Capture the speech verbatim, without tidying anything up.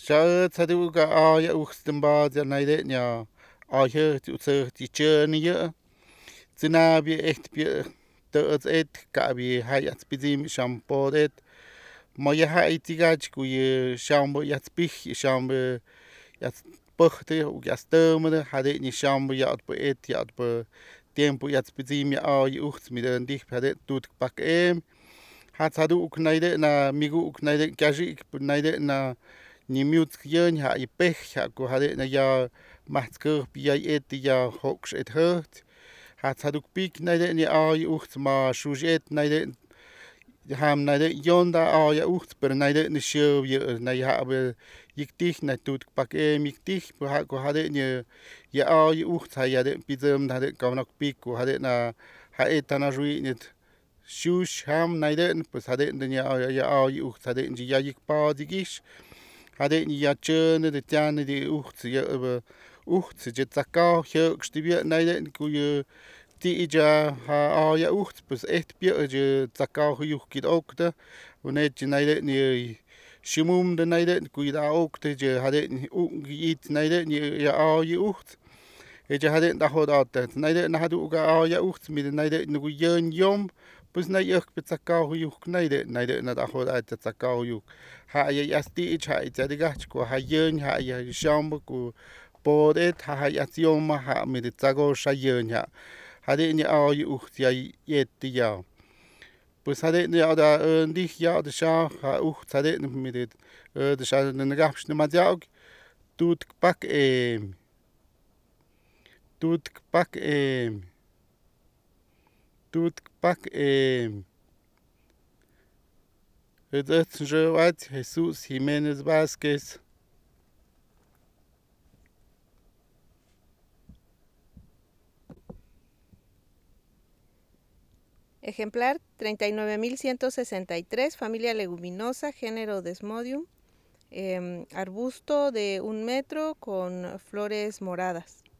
Xa tsaduga aya uxtimba naide nya aya tsuti cheni ya tsinabi echt bi tøts et kabi hayat bidim shampodet moya hay tigach kuye shambo yat pih shambo yat pөхte yat stemde hade ni shambo yat po et yat po tiempo yat bidim ya ay uchts mit den dich hade tut pak em hat hadu uknaide na migu uknaide kaji naide na ni miut kyen ha i pech ha ko hade na ya mahtskur bi et ya hoks et hört hat haduk pik naide ni ay uchts ma shujet naide ham naide yonda ay uchts per naide ni show ye na ya be yiktig na tut pak e miktig ha ko hade ni ya ay uchts ha ya de bizem hade kanak pik ko hade na ha etana rui nit shush ham naide pues hade ni ya ya ay uchts hade ni ya yik pa digish hade ni ya chene de tiane de uchts ya über uchts je tsaka höchste naide ku ye ti ja ha a ja ucht pues echt bi je tsaka hu kit okte und net naide ni shimum de naide ku da okte je hade ni un git naide ni ja a je ucht e je hade da hod at naide na hadu ga a ja ucht mit naide nu yen yom pues na ich be tsaka hu naide naide na da hod at tsaka hu ha ja asti ich ha ja de gach ko ha yen ha ja sham ku podet ha ja yom ha mit tsago shayen ha hade ni ay ucht ja yet ja pues hade ni da dich ja de sha ha ucht hade mit det de sha ne gabs ne madjag tut pak em tut pak em tut pak em het het joat Jesus Jiménez Vázquez. Ejemplar treinta y nueve mil ciento sesenta y tres, familia leguminosa, género Desmodium, eh, arbusto de un metro con flores moradas.